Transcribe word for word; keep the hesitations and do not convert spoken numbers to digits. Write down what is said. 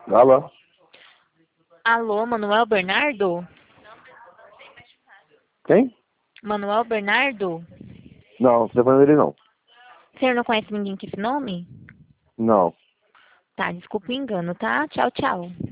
Alô? Alô, Manuel Bernardo? Quem? Manuel Bernardo? Não, não sei falando dele não. O senhor não conhece ninguém com esse nome? Não. Tá, desculpa o engano, tá? Tchau, tchau.